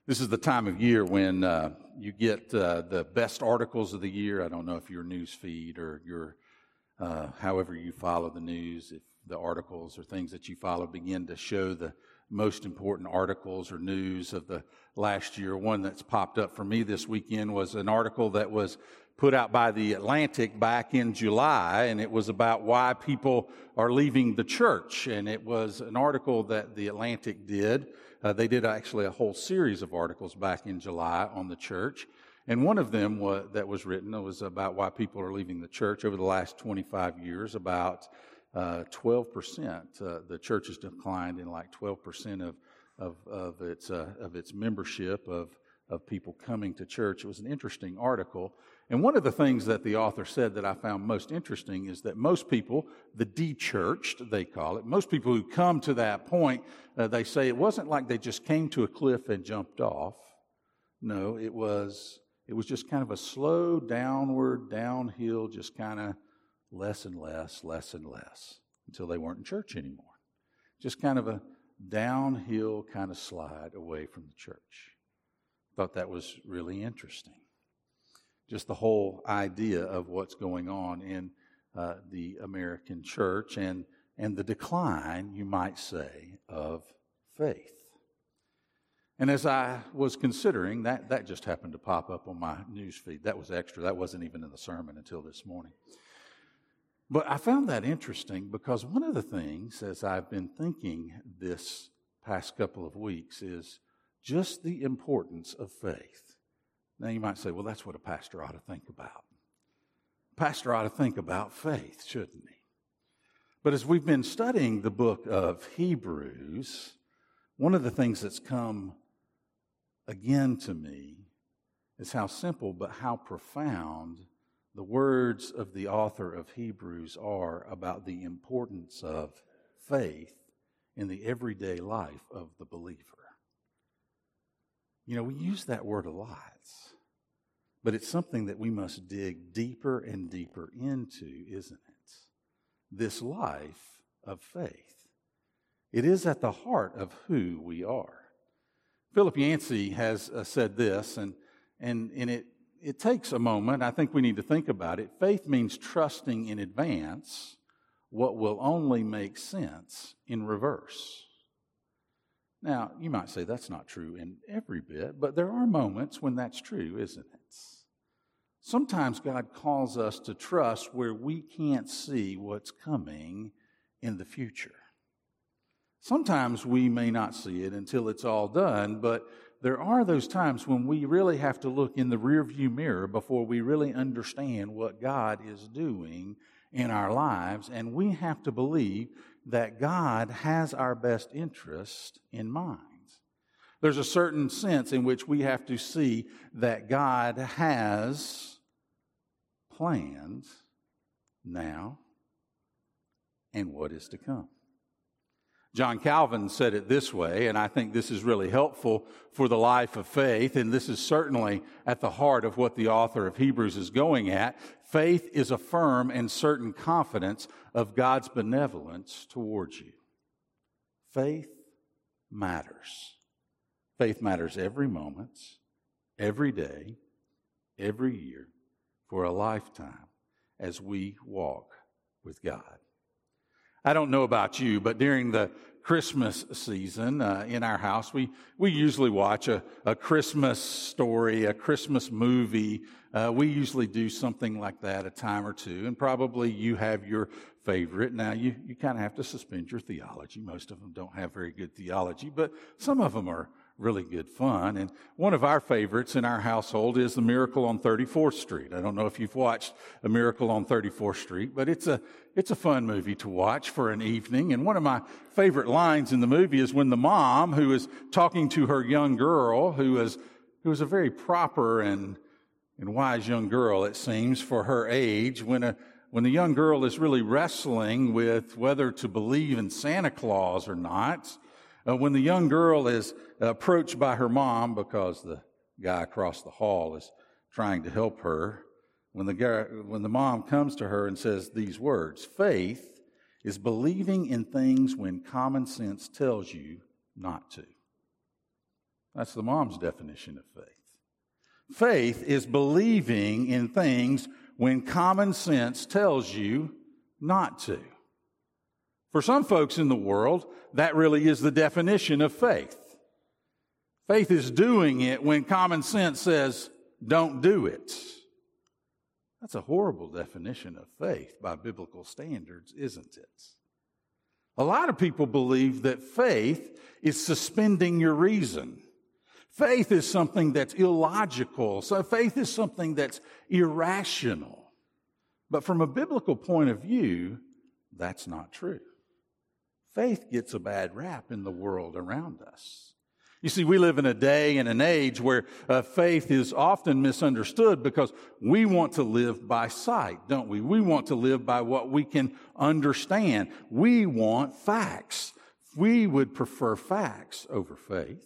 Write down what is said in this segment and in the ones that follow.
This is the time of year when you get the best articles of the year. I don't know if your news feed or your however you follow the news, if the articles or things that you follow begin to show the most important articles or news of the last year. One that's popped up for me this weekend was an article that was put out by The Atlantic back in July, and it was about why people are leaving the church. And it was an article that The Atlantic did. They did actually a whole series of articles back in July on the church. And one of them that was written was about why people are leaving the church over the last 25 years. About 12%. The church has declined in like 12% of its membership of people coming to church. It was an interesting article. And one of the things that the author said that I found most interesting is that most people, the de-churched, they call it, most people who come to that point, they say it wasn't like they just came to a cliff and jumped off. No, it was just kind of a slow downward, downhill, just kind of less and less until they weren't in church anymore. Just kind of a downhill kind of slide away from the church. Thought that was really interesting. Just the whole idea of what's going on in the American church and the decline, you might say, of faith. And as I was considering, that just happened to pop up on my news feed. That was extra. That wasn't even in the sermon until this morning. But I found that interesting because one of the things, as I've been thinking this past couple of weeks, is just the importance of faith. Now you might say, well, that's what a pastor ought to think about. A pastor ought to think about faith, shouldn't he? But as we've been studying the book of Hebrews, one of the things that's come again to me is how simple but how profound the words of the author of Hebrews are about the importance of faith in the everyday life of the believer. You know, we use that word a lot, but it's something that we must dig deeper and deeper into, isn't it? This life of faith. It is at the heart of who we are. Philip Yancey has said this, and it takes a moment. I think we need to think about it. Faith means trusting in advance what will only make sense in reverse. Now, you might say that's not true in every bit, but there are moments when that's true, isn't it? Sometimes God calls us to trust where we can't see what's coming in the future. Sometimes we may not see it until it's all done, but there are those times when we really have to look in the rearview mirror before we really understand what God is doing in our lives, and we have to believe that God has our best interest in mind. There's a certain sense in which we have to see that God has planned now and what is to come. John Calvin said it this way, and I think this is really helpful for the life of faith, and this is certainly at the heart of what the author of Hebrews is going at. Faith is a firm and certain confidence of God's benevolence towards you. Faith matters. Faith matters every moment, every day, every year, for a lifetime as we walk with God. I don't know about you, but during the Christmas season in our house, we usually watch a Christmas story, a Christmas movie. We usually do something like that a time or two, and probably you have your favorite. Now, you kind of have to suspend your theology. Most of them don't have very good theology, but some of them are really good fun. And one of our favorites in our household is The Miracle on 34th Street. I don't know if you've watched A Miracle on 34th Street, but it's a fun movie to watch for an evening. And one of my favorite lines in the movie is when the mom, who is talking to her young girl, who is a very proper and wise young girl, it seems, for her age, when the young girl is really wrestling with whether to believe in Santa Claus or not, when the young girl is approached by her mom because the guy across the hall is trying to help her, when the mom comes to her and says these words, faith is believing in things when common sense tells you not to. That's the mom's definition of faith. Faith is believing in things when common sense tells you not to. For some folks in the world, that really is the definition of faith. Faith is doing it when common sense says, don't do it. That's a horrible definition of faith by biblical standards, isn't it? A lot of people believe that faith is suspending your reason. Faith is something that's illogical. So faith is something that's irrational. But from a biblical point of view, that's not true. Faith gets a bad rap in the world around us. You see, we live in a day and an age where faith is often misunderstood because we want to live by sight, don't we? We want to live by what we can understand. We want facts. We would prefer facts over faith.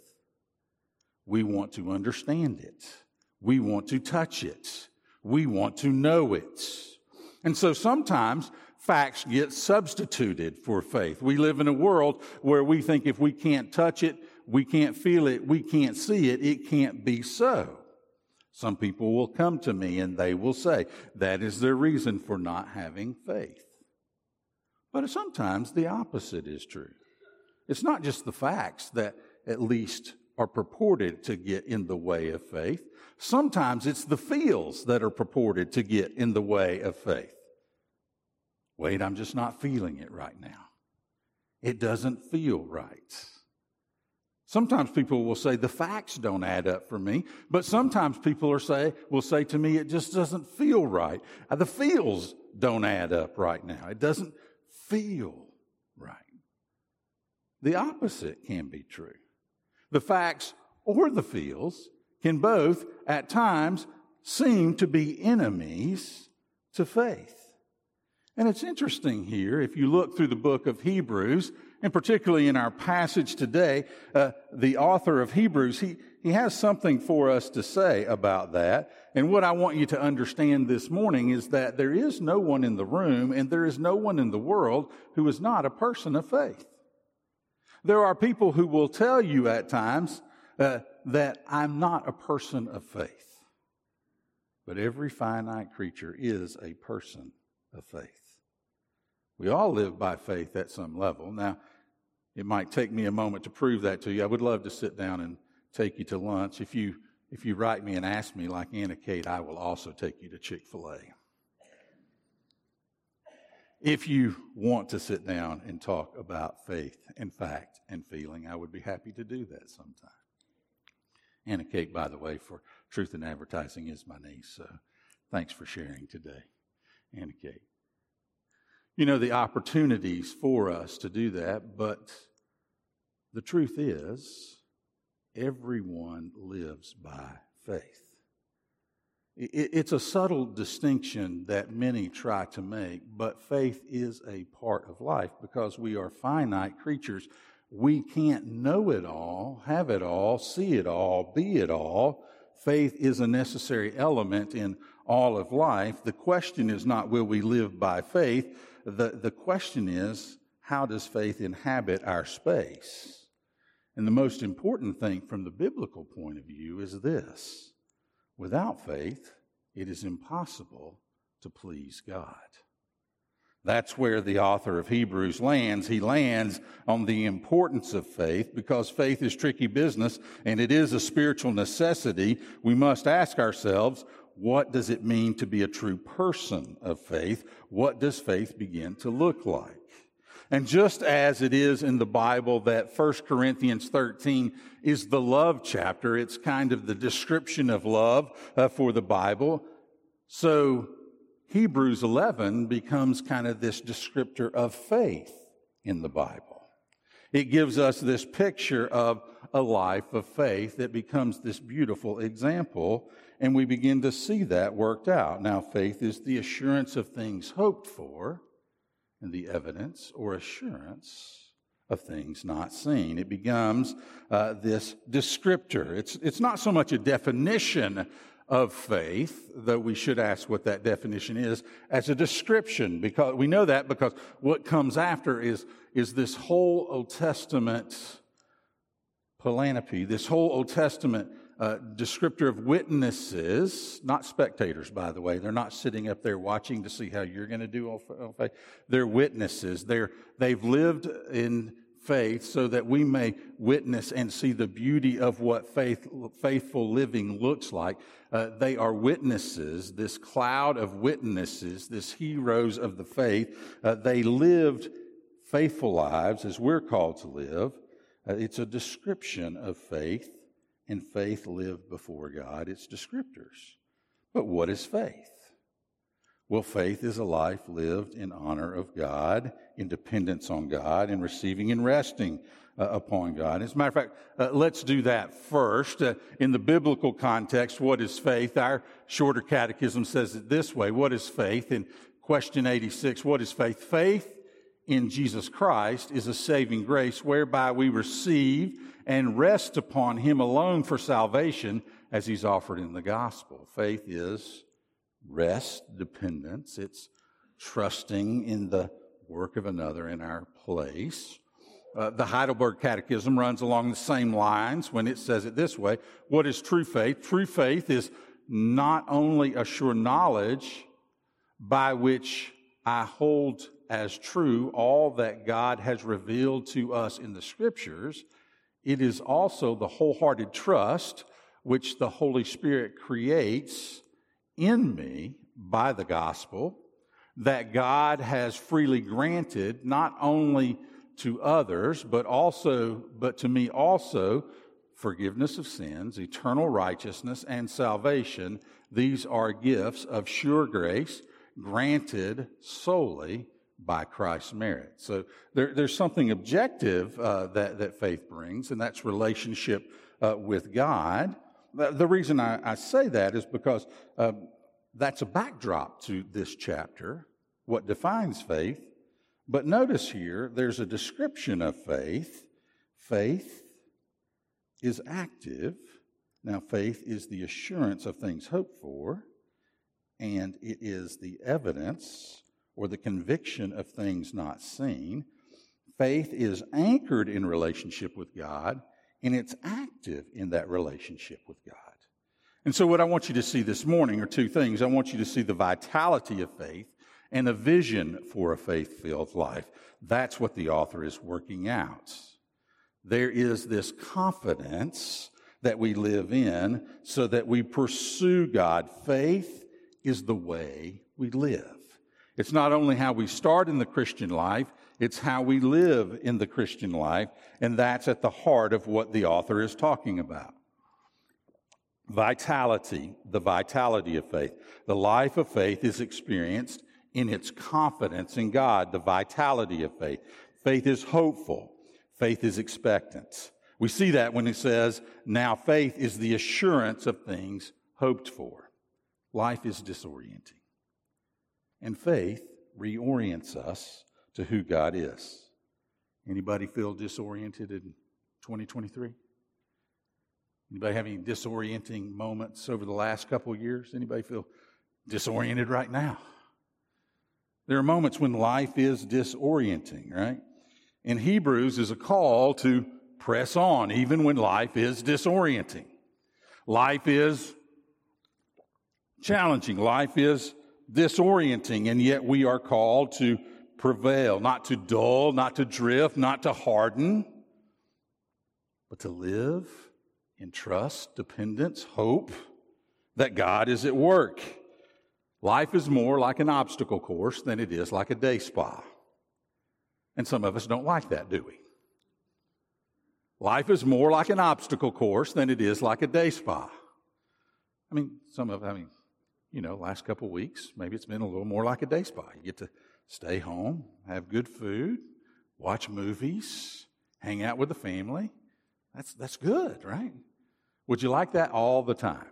We want to understand it. We want to touch it. We want to know it. And so sometimes facts get substituted for faith. We live in a world where we think if we can't touch it, we can't feel it, we can't see it, it can't be so. Some people will come to me and they will say that is their reason for not having faith. But sometimes the opposite is true. It's not just the facts that at least are purported to get in the way of faith. Sometimes it's the feels that are purported to get in the way of faith. Wait, I'm just not feeling it right now. It doesn't feel right. Sometimes people will say the facts don't add up for me, but sometimes people will say to me it just doesn't feel right. The feels don't add up right now. It doesn't feel right. The opposite can be true. The facts or the feels can both at times seem to be enemies to faith. And it's interesting here, if you look through the book of Hebrews, and particularly in our passage today, the author of Hebrews, he has something for us to say about that. And what I want you to understand this morning is that there is no one in the room and there is no one in the world who is not a person of faith. There are people who will tell you at times that I'm not a person of faith. But every finite creature is a person of faith. We all live by faith at some level. Now, it might take me a moment to prove that to you. I would love to sit down and take you to lunch. If you write me and ask me like Anna Kate, I will also take you to Chick-fil-A. If you want to sit down and talk about faith and fact and feeling, I would be happy to do that sometime. Anna Kate, by the way, for Truth in Advertising is my niece, so thanks for sharing today, Anna Kate. You know, the opportunities for us to do that, but the truth is, everyone lives by faith. It's a subtle distinction that many try to make, but faith is a part of life because we are finite creatures. We can't know it all, have it all, see it all, be it all. Faith is a necessary element in all of life. The question is not, will we live by faith? The question is, how does faith inhabit our space? And the most important thing from the biblical point of view is this. Without faith, it is impossible to please God. That's where the author of Hebrews lands. He lands on the importance of faith because faith is tricky business and it is a spiritual necessity. We must ask ourselves, what does it mean to be a true person of faith? What does faith begin to look like? And just as it is in the Bible that 1 Corinthians 13 is the love chapter, it's kind of the description of love for the Bible, so Hebrews 11 becomes kind of this descriptor of faith in the Bible. It gives us this picture of a life of faith that becomes this beautiful example, and we begin to see that worked out. Now, faith is the assurance of things hoped for, and the evidence or assurance of things not seen. It becomes this descriptor. It's not so much a definition of faith, though we should ask what that definition is, as a description, because we know that because what comes after is this whole Old Testament Palanopy, this whole Old Testament descriptor of witnesses, not spectators, by the way. They're not sitting up there watching to see how you're going to do on faith. They're witnesses. They've lived in faith so that we may witness and see the beauty of what faithful living looks like. They are witnesses, this cloud of witnesses, this heroes of the faith. They lived faithful lives as we're called to live. It's a description of faith, and faith lived before God. It's descriptors. But what is faith? Well, faith is a life lived in honor of God, in dependence on God, in receiving and resting upon God. As a matter of fact, let's do that first. In the biblical context, what is faith? Our shorter catechism says it this way. What is faith? In question 86, what is faith? Faith in Jesus Christ is a saving grace whereby we receive and rest upon Him alone for salvation as He's offered in the gospel. Faith is rest, dependence. It's trusting in the work of another in our place. The Heidelberg Catechism runs along the same lines when it says it this way. What is true faith? True faith is not only a sure knowledge by which I hold as true all that God has revealed to us in the Scriptures, it is also the wholehearted trust which the Holy Spirit creates in me by the gospel that God has freely granted not only to others, but to me also, forgiveness of sins, eternal righteousness, and salvation. These are gifts of sure grace granted solely by Christ's merit. So there's something objective that faith brings, and that's relationship with God. The reason I say that is because that's a backdrop to this chapter, what defines faith. But notice here, there's a description of faith. Faith is active. Now, faith is the assurance of things hoped for, and it is the evidence or the conviction of things not seen. Faith is anchored in relationship with God, and it's active in that relationship with God. And so what I want you to see this morning are two things. I want you to see the vitality of faith and a vision for a faith-filled life. That's what the author is working out. There is this confidence that we live in so that we pursue God. Faith is the way we live. It's not only how we start in the Christian life, it's how we live in the Christian life, and that's at the heart of what the author is talking about. Vitality, the vitality of faith. The life of faith is experienced in its confidence in God, the vitality of faith. Faith is hopeful. Faith is expectant. We see that when it says, now faith is the assurance of things hoped for. Life is disorienting. And faith reorients us to who God is. Anybody feel disoriented in 2023? Anybody have any disorienting moments over the last couple of years? Anybody feel disoriented right now? There are moments when life is disorienting, right? In Hebrews is a call to press on, even when life is disorienting. Life is challenging. Life is disorienting, and yet we are called to prevail, not to dull, not to drift, not to harden, but to live in trust, dependence, hope that God is at work. Life is more like an obstacle course than it is like a day spa. And some of us don't like that, do we? Life is more like an obstacle course than it is like a day spa. Last couple of weeks, maybe it's been a little more like a day spa. You get to stay home, have good food, watch movies, hang out with the family. That's good, right? Would you like that all the time?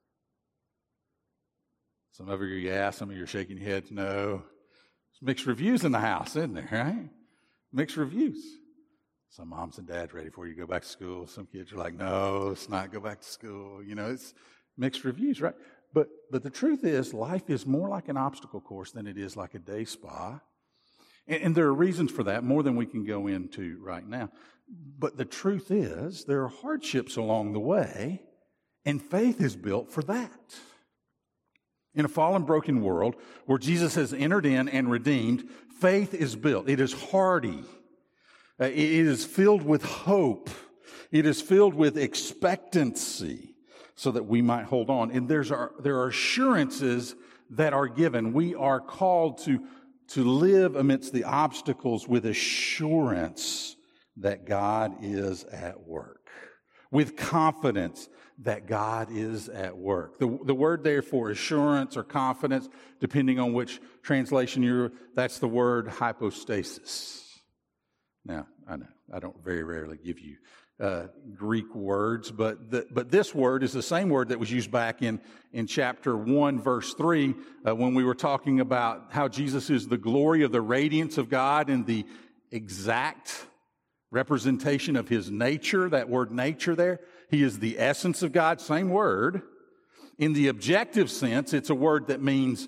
Some of you are yeah, some of you are shaking your heads no. It's mixed reviews in the house, isn't there, right? Mixed reviews. Some moms and dads ready for you to go back to school. Some kids are like, no, let's not go back to school. It's mixed reviews, right? But the truth is, life is more like an obstacle course than it is like a day spa. And there are reasons for that, more than we can go into right now. But the truth is, there are hardships along the way, and faith is built for that. In a fallen, broken world where Jesus has entered in and redeemed, faith is built. It is hardy. It is filled with hope. It is filled with expectancy so that we might hold on. And there are assurances that are given. We are called to live amidst the obstacles with assurance that God is at work, with confidence that God is at work. The word there for assurance or confidence, depending on which translation that's the word hypostasis. Now, I know I don't very rarely give you Greek words, but this word is the same word that was used back in chapter 1, verse 3, when we were talking about how Jesus is the glory of the radiance of God and the exact representation of his nature. That word nature there, he is the essence of God, same word. In the objective sense, it's a word that means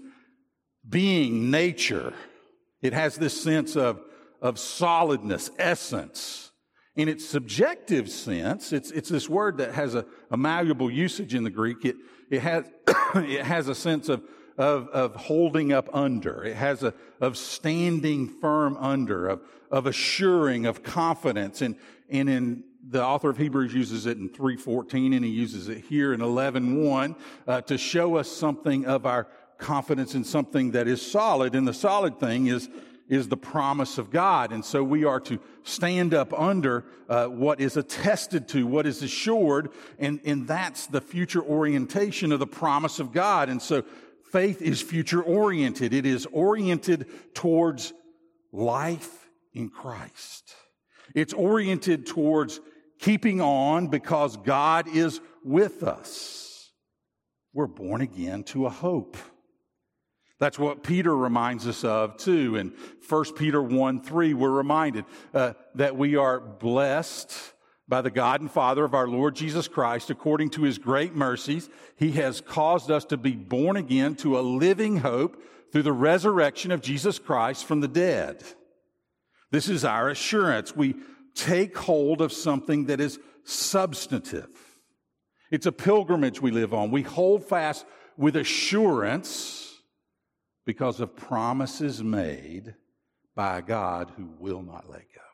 being, nature. It has this sense of solidness, essence. In its subjective sense, it's this word that has a malleable usage in the Greek. It has it has a sense of holding up under. It has of standing firm under, of assuring, of confidence. And in the author of Hebrews uses it in 3:14, and he uses it here in 11:1 to show us something of our confidence in something that is solid. And the solid thing is the promise of God. And so we are to stand up under what is attested to, what is assured, and that's the future orientation of the promise of God. And so faith is future oriented. It is oriented towards life in Christ. It's oriented towards keeping on because God is with us. We're born again to a hope. That's what Peter reminds us of too. In 1 Peter 1:3, we're reminded that we are blessed by the God and Father of our Lord Jesus Christ. According to his great mercies, he has caused us to be born again to a living hope through the resurrection of Jesus Christ from the dead. This is our assurance. We take hold of something that is substantive. It's a pilgrimage we live on. We hold fast with assurance because of promises made by a God who will not let go.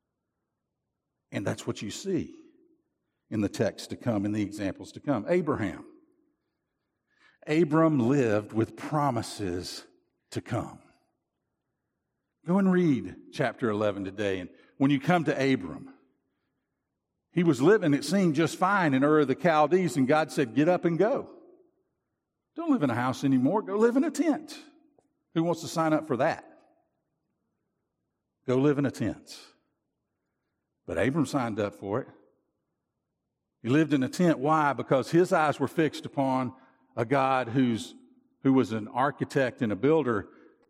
And that's what you see in the text to come, in the examples to come. Abram lived with promises to come. Go and read chapter 11 today. And when you come to Abram, he was living, it seemed, just fine in Ur of the Chaldees, and God said, get up and go. Don't live in a house anymore. Go live in a tent. Who wants to sign up for that? Go live in a tent. But Abram signed up for it. He lived in a tent. Why? Because his eyes were fixed upon a God who was an architect and a builder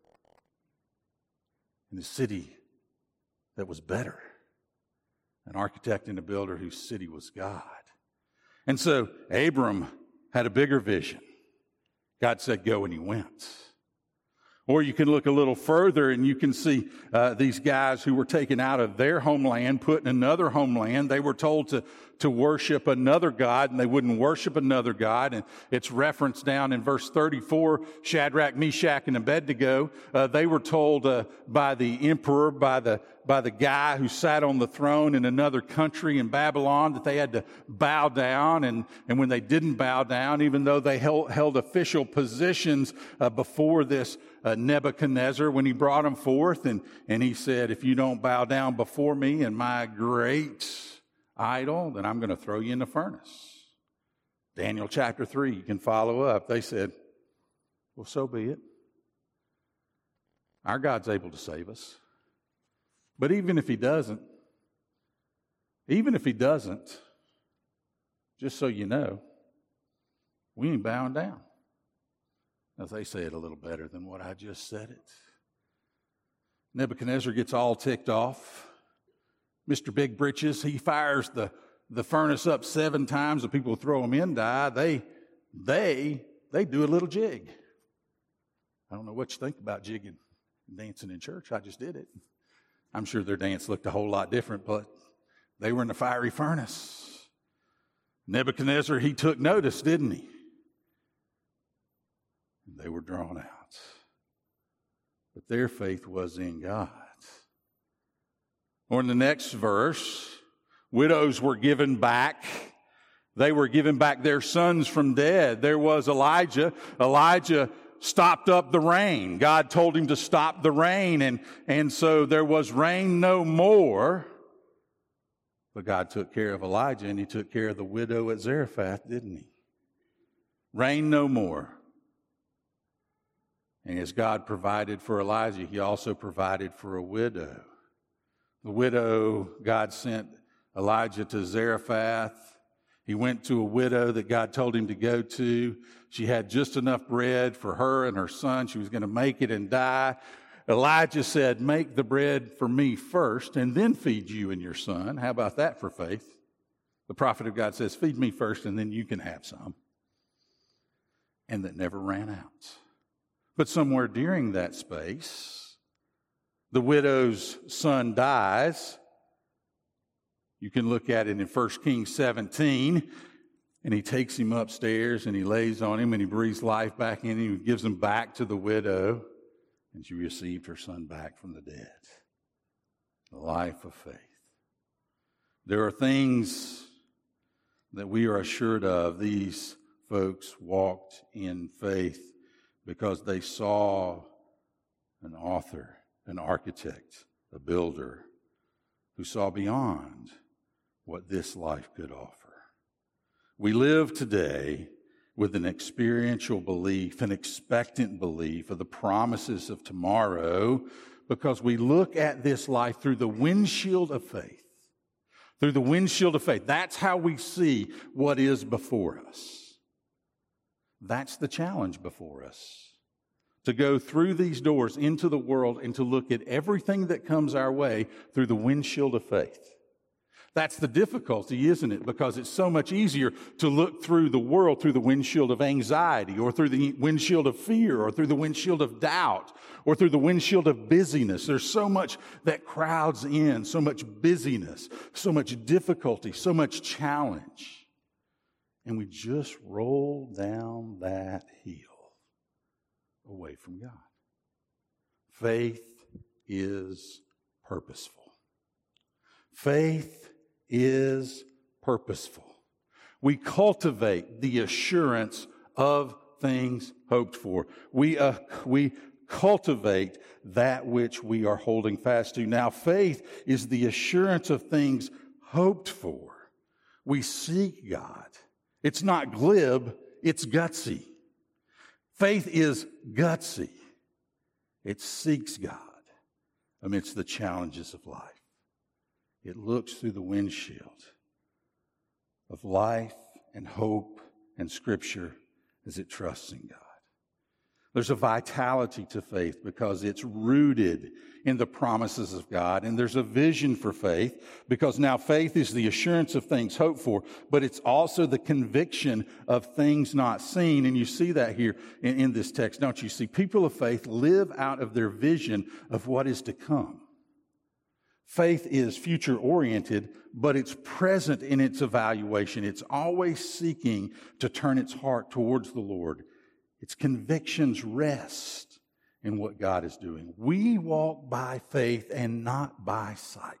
in a city that was better. An architect and a builder whose city was God. And so Abram had a bigger vision. God said, go, and he went. Or you can look a little further and you can see these guys who were taken out of their homeland, put in another homeland. They were told to worship another God, and they wouldn't worship another God. And it's referenced down in verse 34, Shadrach, Meshach, and Abednego. They were told by the emperor, by the guy who sat on the throne in another country in Babylon, that they had to bow down. And when they didn't bow down, even though they held official positions before this Nebuchadnezzar, when he brought them forth, and he said, if you don't bow down before me and my great idol, then I'm going to throw you in the furnace. Daniel chapter 3, you can follow up. They said, well, so be it. Our God's able to save us. But even if he doesn't, just so you know, we ain't bowing down. Now, they say it a little better than what I just said it. Nebuchadnezzar gets all ticked off. Mr. Big Britches, he fires the furnace up 7 times. The people who throw him in die. They do a little jig. I don't know what you think about jigging and dancing in church. I just did it. I'm sure their dance looked a whole lot different, but They were in the fiery furnace. Nebuchadnezzar, he took notice, didn't he? And they were drawn out. But their faith was in God. Or in the next verse, widows were given back. They were given back their sons from dead. There was Elijah. Elijah stopped up the rain. God told him to stop the rain, and so there was rain no more. But God took care of Elijah, and he took care of the widow at Zarephath, didn't he? Rain no more. And as God provided for Elijah, he also provided for a widow. The widow, God sent Elijah to Zarephath. He went to a widow that God told him to go to. She had just enough bread for her and her son. She was going to make it and die. Elijah said, make the bread for me first and then feed you and your son. How about that for faith? The prophet of God says, feed me first and then you can have some. And that never ran out. But somewhere during that space, the widow's son dies. You can look at it in 1 Kings 17, and he takes him upstairs and he lays on him and he breathes life back in him. He gives him back to the widow, and she received her son back from the dead. The life of faith. There are things that we are assured of. These folks walked in faith because they saw an author, an architect, a builder who saw beyond what this life could offer. We live today with an experiential belief, an expectant belief of the promises of tomorrow, because we look at this life through the windshield of faith. Through the windshield of faith. That's how we see what is before us. That's the challenge before us. To go through these doors into the world and to look at everything that comes our way through the windshield of faith. That's the difficulty, isn't it? Because it's so much easier to look through the world through the windshield of anxiety, or through the windshield of fear, or through the windshield of doubt, or through the windshield of busyness. There's so much that crowds in, so much busyness, so much difficulty, so much challenge. And we just roll down that hill away from God. Faith is purposeful. Faith is purposeful. We cultivate the assurance of things hoped for. We cultivate that which we are holding fast to. Now, faith is the assurance of things hoped for. We seek God. It's not glib, it's gutsy. Faith is gutsy. It seeks God amidst the challenges of life. It looks through the windshield of life and hope and Scripture as it trusts in God. There's a vitality to faith because it's rooted in the promises of God. And there's a vision for faith because now faith is the assurance of things hoped for, but it's also the conviction of things not seen. And you see that here in this text, don't you? See, people of faith live out of their vision of what is to come. Faith is future-oriented, but it's present in its evaluation. It's always seeking to turn its heart towards the Lord. Its convictions rest in what God is doing. We walk by faith and not by sight.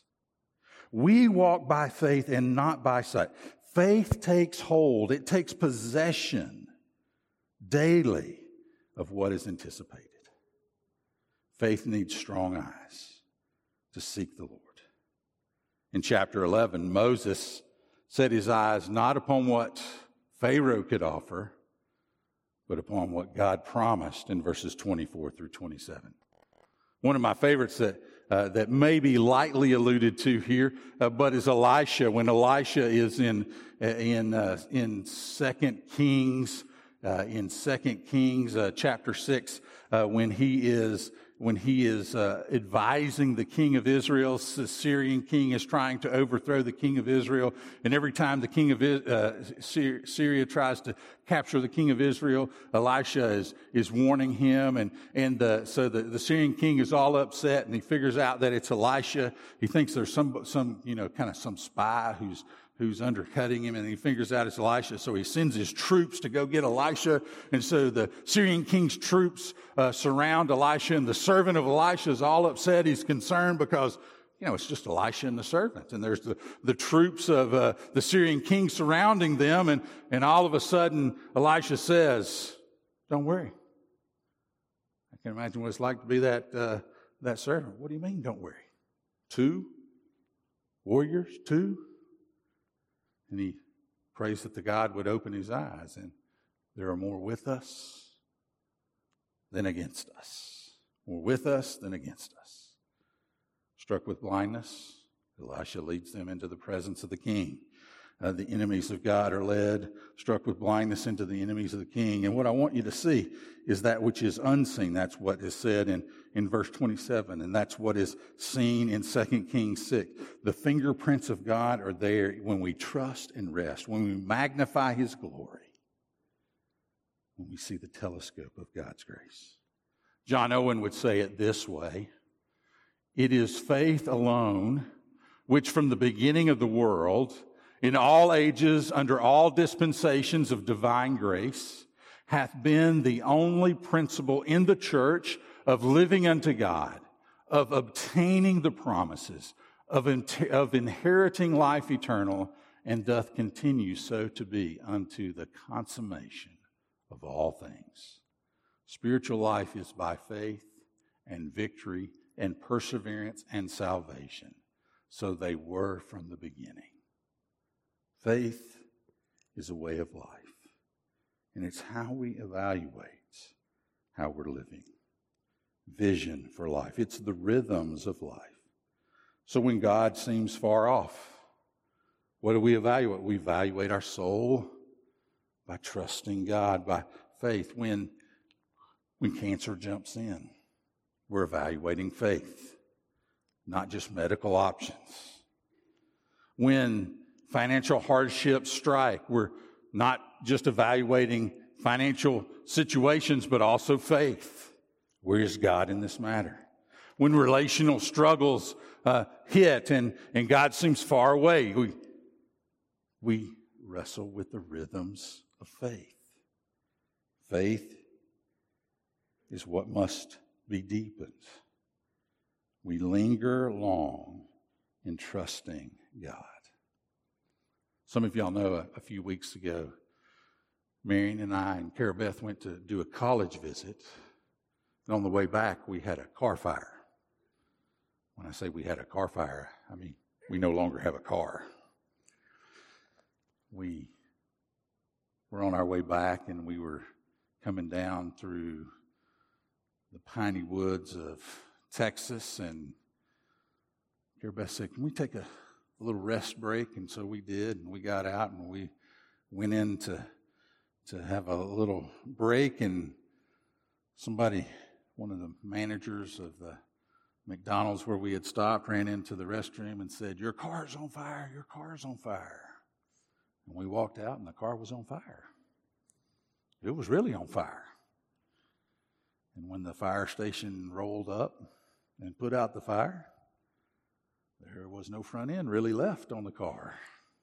We walk by faith and not by sight. Faith takes hold. It takes possession daily of what is anticipated. Faith needs strong eyes to seek the Lord. In chapter 11, Moses set his eyes not upon what Pharaoh could offer, but upon what God promised in verses 24 through 27. One of my favorites that may be lightly alluded to here, but is Elisha. When Elisha is in 2 Kings, chapter 6, when he is when he is advising the king of Israel. The Syrian king is trying to overthrow the king of Israel. And every time the king of Syria tries to capture the king of Israel, Elisha is warning him. So the Syrian king is all upset, and he figures out that it's Elisha. He thinks there's some spy who's undercutting him, and he figures out it's Elisha. So he sends his troops to go get Elisha. And so the Syrian king's troops surround Elisha, and the servant of Elisha is all upset. He's concerned because, it's just Elisha and the servant. And there's the troops of the Syrian king surrounding them. And all of a sudden, Elisha says, "Don't worry." I can imagine what it's like to be that servant. "What do you mean, don't worry? 2 warriors, 2? And he prays that the God would open his eyes, and there are more with us than against us. More with us than against us. Struck with blindness, Elisha leads them into the presence of the king. The enemies of God are led, struck with blindness, into the enemies of the king. And what I want you to see is that which is unseen. That's what is said in verse 27, and that's what is seen in 2 Kings 6. The fingerprints of God are there when we trust and rest, when we magnify his glory, when we see the telescope of God's grace. John Owen would say it this way: "It is faith alone which from the beginning of the world, in all ages, under all dispensations of divine grace, hath been the only principle in the church of living unto God, of obtaining the promises, of inheriting life eternal, and doth continue so to be unto the consummation of all things." Spiritual life is by faith and victory and perseverance and salvation. So they were from the beginning. Faith is a way of life, and it's how we evaluate how we're living. Vision for life. It's the rhythms of life. So when God seems far off, what do we evaluate? We evaluate our soul by trusting God, by faith. When cancer jumps in, we're evaluating faith, not just medical options. When financial hardships strike, we're not just evaluating financial situations, but also faith. Where is God in this matter? When relational struggles hit and God seems far away, we wrestle with the rhythms of faith. Faith is what must be deepened. We linger long in trusting God. Some of y'all know a few weeks ago, Marion and I and Cara Beth went to do a college visit. And on the way back, we had a car fire. When I say we had a car fire, I mean we no longer have a car. We were on our way back, and we were coming down through the piney woods of Texas, and Cara Beth said, "Can we take a little rest break?" And so we did, and we got out and we went in to have a little break, and one of the managers of the McDonald's where we had stopped, ran into the restroom and said, "Your car's on fire, your car's on fire." And we walked out, and the car was on fire. It was really on fire. And when the fire station rolled up and put out the fire, there was no front end really left on the car.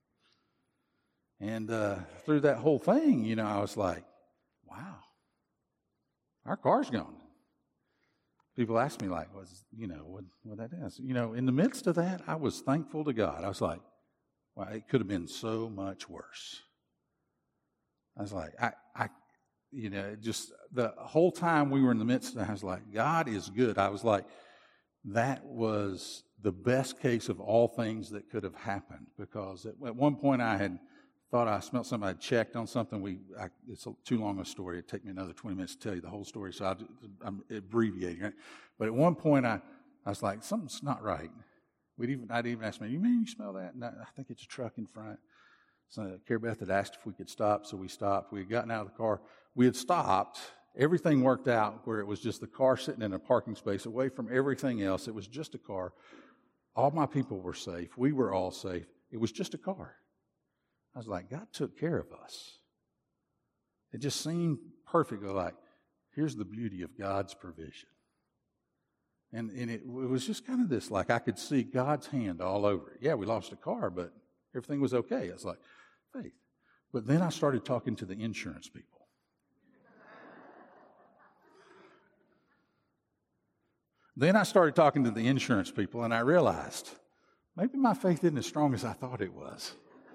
And through that whole thing, I was like, wow, our car's gone. People ask me, like, what that is. In the midst of that, I was thankful to God. I was like, wow, it could have been so much worse. I was like, just the whole time we were in the midst of it, I was like, God is good. I was like, that was the best case of all things that could have happened, because at one point I had thought I smelled something. I checked on something. It's too long a story. It'd take me another 20 minutes to tell you the whole story, so I'm abbreviating it. But at one point I was like, something's not right. I'd even asked me, "You mean you smell that?" And I think it's a truck in front. So Cara Beth had asked if we could stop, so we stopped. We had gotten out of the car. We had stopped, Everything worked out where it was just the car sitting in a parking space away from everything else. It was just a car. All my people were safe. We were all safe. It was just a car. I was like, God took care of us. It just seemed perfectly like, here's the beauty of God's provision. And it was just kind of this, like I could see God's hand all over it. Yeah, we lost a car, but everything was okay. It's like, faith. But then I started talking to the insurance people. Then I started talking to the insurance people, and I realized maybe my faith isn't as strong as I thought it was.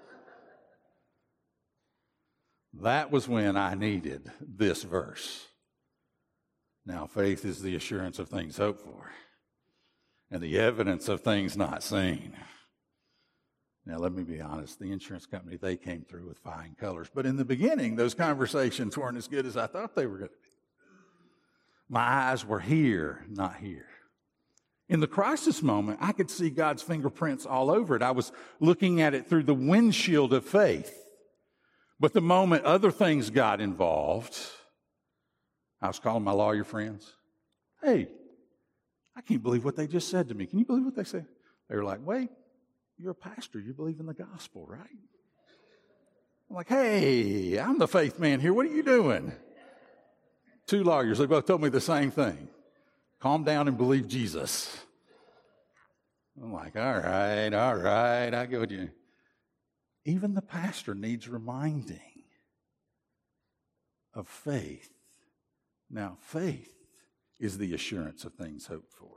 That was when I needed this verse. Now, faith is the assurance of things hoped for and the evidence of things not seen. Now, let me be honest. The insurance company, they came through with flying colors. But in the beginning, those conversations weren't as good as I thought they were going to be. My eyes were here, not here. In the crisis moment, I could see God's fingerprints all over it. I was looking at it through the windshield of faith. But the moment other things got involved, I was calling my lawyer friends. Hey, I can't believe what they just said to me. Can you believe what they said? They were like, wait, you're a pastor. You believe in the gospel, right? I'm like, hey, I'm the faith man here. What are you doing? Two lawyers, they both told me the same thing. Calm down and believe Jesus. I'm like, all right, I get what you. Even the pastor needs reminding of faith. Now, faith is the assurance of things hoped for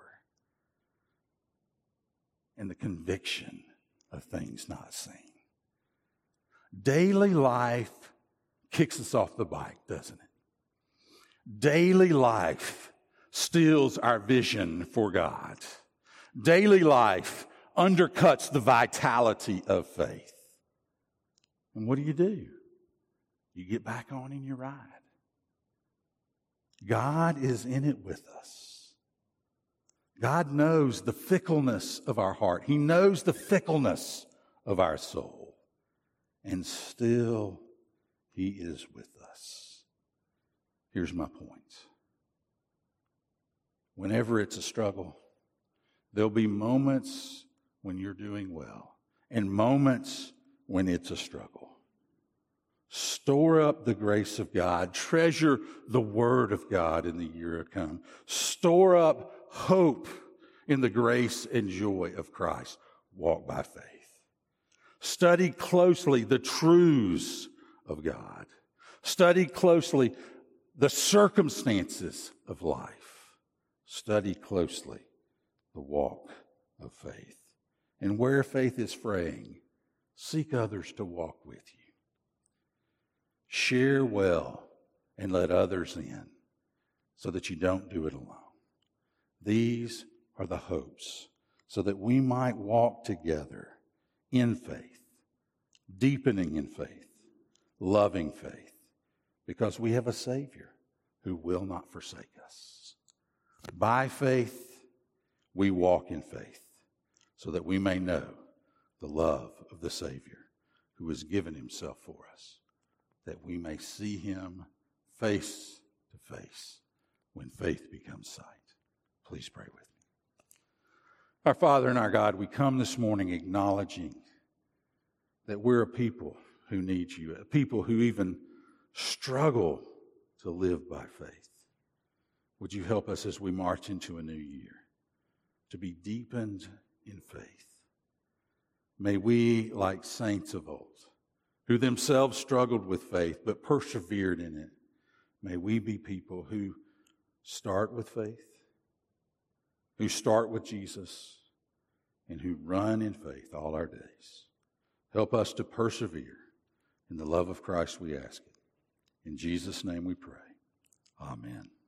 and the conviction of things not seen. Daily life kicks us off the bike, doesn't it? Daily life steals our vision for God. Daily life undercuts the vitality of faith. And what do? You get back on in your ride. God is in it with us. God knows the fickleness of our heart. He knows the fickleness of our soul. And still, He is with us. Here's my point. Whenever it's a struggle, there'll be moments when you're doing well and moments when it's a struggle. Store up the grace of God. Treasure the Word of God in the year to come. Store up hope in the grace and joy of Christ. Walk by faith. Study closely the truths of God. Study closely the circumstances of life. Study closely the walk of faith. And where faith is fraying, seek others to walk with you. Share well and let others in so that you don't do it alone. These are the hopes so that we might walk together in faith, deepening in faith, loving faith, because we have a Savior who will not forsake us. By faith, we walk in faith so that we may know the love of the Savior who has given Himself for us, that we may see Him face to face when faith becomes sight. Please pray with me. Our Father and our God, we come this morning acknowledging that we're a people who need You, a people who even struggle to live by faith. Would You help us as we march into a new year to be deepened in faith? May we, like saints of old, who themselves struggled with faith but persevered in it, may we be people who start with faith, who start with Jesus, and who run in faith all our days. Help us to persevere in the love of Christ, we ask it. In Jesus' name we pray. Amen.